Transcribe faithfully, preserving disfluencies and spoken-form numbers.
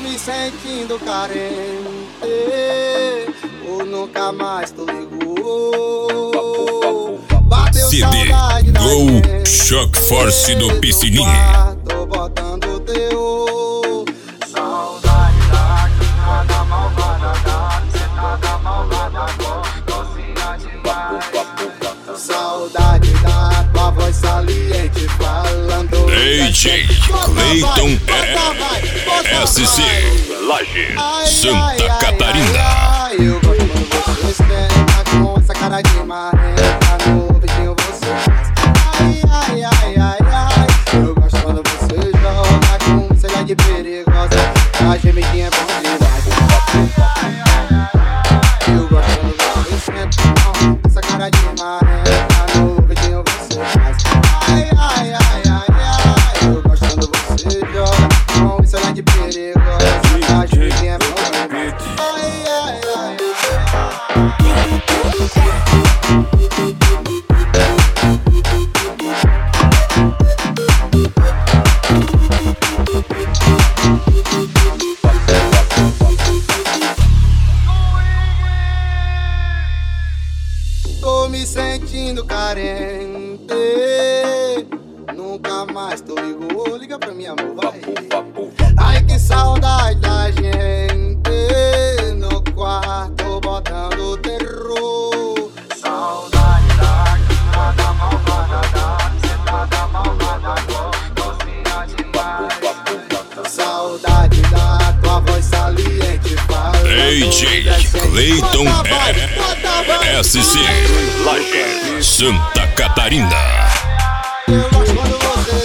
me sentindo carente, ou nunca mais tu ligou. Bateu C D saudade da Go gente, Shock Force do Piscininha. tô botando teu. Saudade da quintada malvada, da sentada malvada, docinha demais. Saudade da tua voz saliente falando. D J Cleiton S C Laje, Santa Catarina. Eu gosto quando você esquenta com essa cara de marrenta, no vidinho você faz. Ai, ai, ai, ai, ai. Eu gosto quando você joga com selha de perigosa, a gemidinha é bom demais. Eu gosto quando você esquenta com essa cara de marrenta, no vidinho você faz. Ai, ai, ai, ai, ai. Eu gosto quando você joga com selha de perigosa, a gemidinha é bom demais. Ai, ai, ai. Tô me sentindo carente, nunca mais tu ligou. Liga pra mim, amor, vai. Ai, que saudade da gente no quarto botando terror. Saudade da quintada malvada, da sentada malvada, docinha demais. Saudade da tua voz saliente falando. D J Cleiton S C Laje, Santa Catarina. Eu gosto quando você